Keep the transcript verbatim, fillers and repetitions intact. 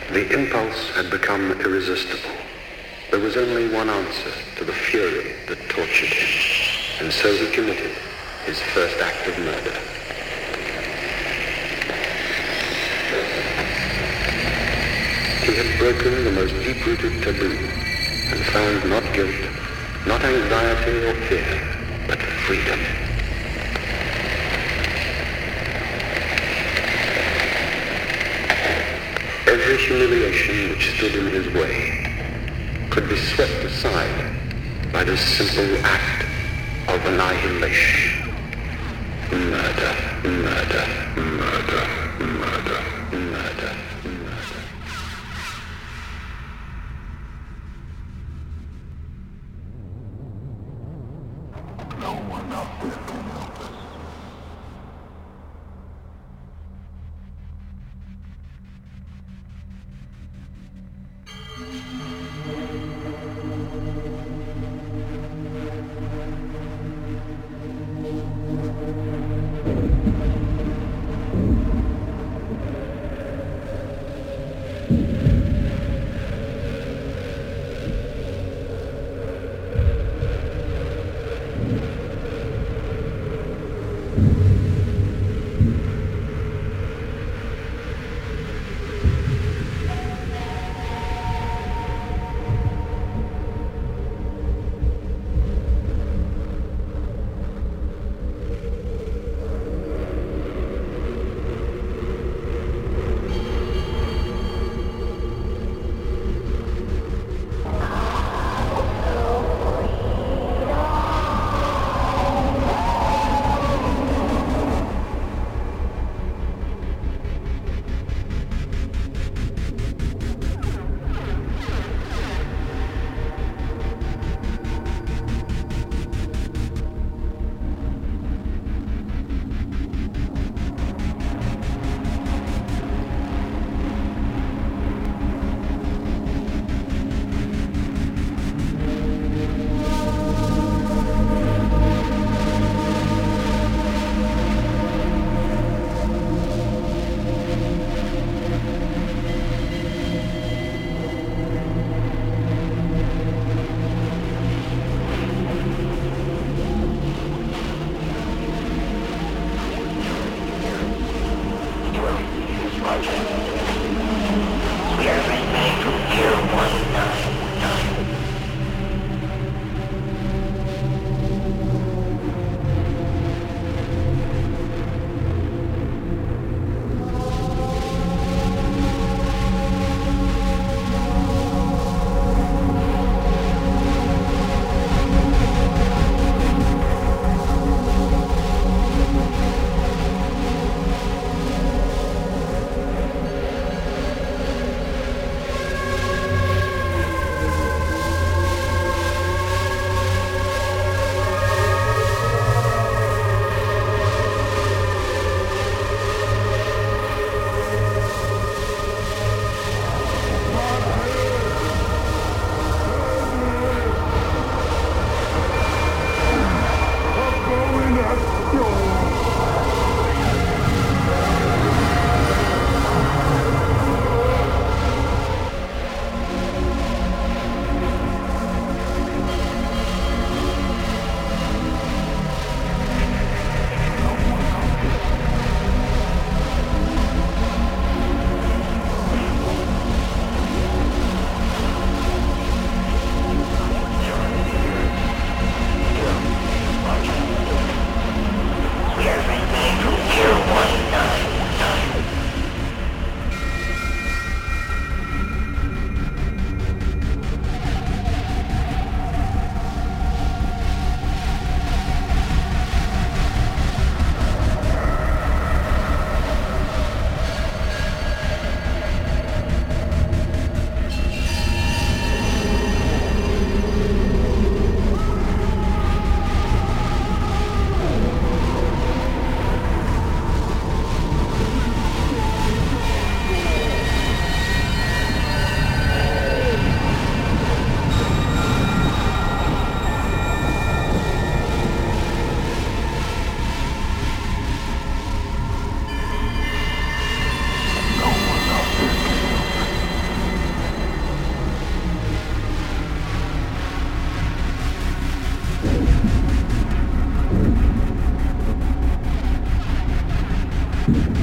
The impulse had become irresistible. There was only one answer to the fury that tortured him, and so he committed his first act of murder. He had broken the most deep-rooted taboo and found not guilt, not anxiety or fear, but freedom. Every humiliation which stood in his way could be swept aside by this simple act of annihilation. Murder, murder, murder, murder, murder, murder. No one out there can help us. Thank you.